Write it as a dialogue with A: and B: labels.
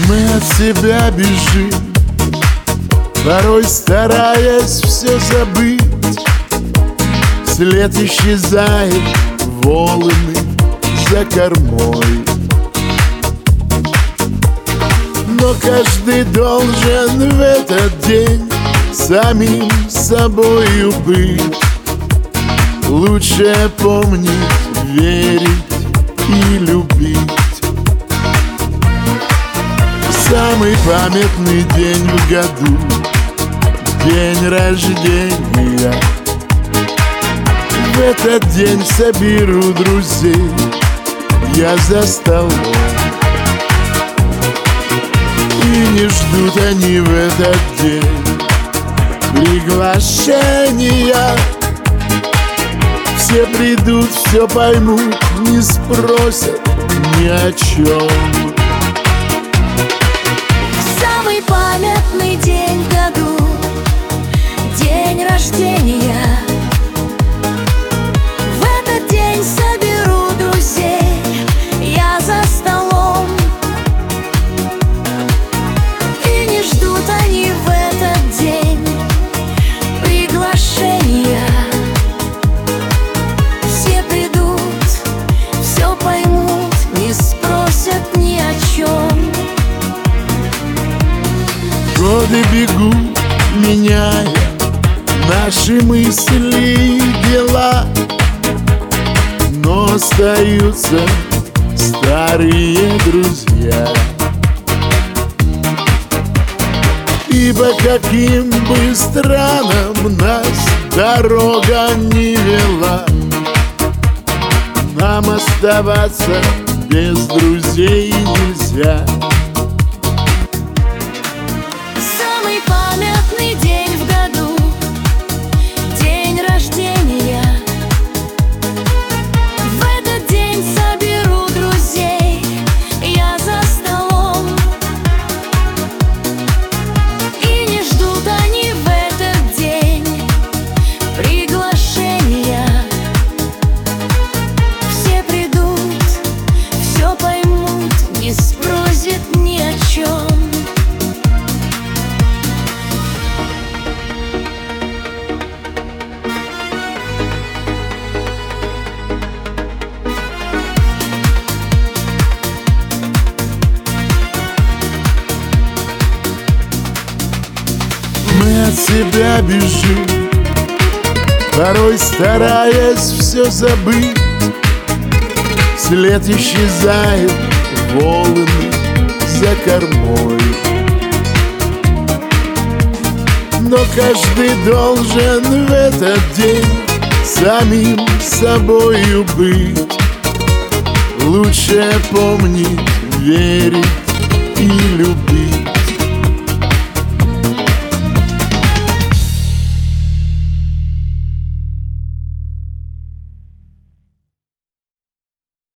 A: Мы от себя бежим, порой стараясь все забыть. След исчезает, волны за кормой. Но каждый должен в этот день самим собою быть. Лучше помнить, верить и любить. Самый памятный день в году — день рождения. В этот день соберу друзей я за столом. И не ждут они в этот день приглашения. Все придут, все поймут, не спросят ни о чем.
B: Самый памятный день в году — день рождения. В этот день соберу друзей я за столом. И не ждут они в этот день приглашения. Все придут, все поймут, не спросят ни о чем.
A: Годы бегут, меняя наши мысли и дела, но остаются старые друзья. Ибо каким бы странам нас дорога не вела, нам оставаться без друзей нельзя.
B: Самый памятный день в году — день рождения. В этот день соберу друзей я за столом. И не ждут они в этот день приглашения. Все придут, все поймут, не спросят ни о чем.
A: Мы от себя бежим, порой стараясь все забыть. След исчезает, волны за кормой. Но каждый должен в этот день самим собою быть. Лучше помнить, верить и любить.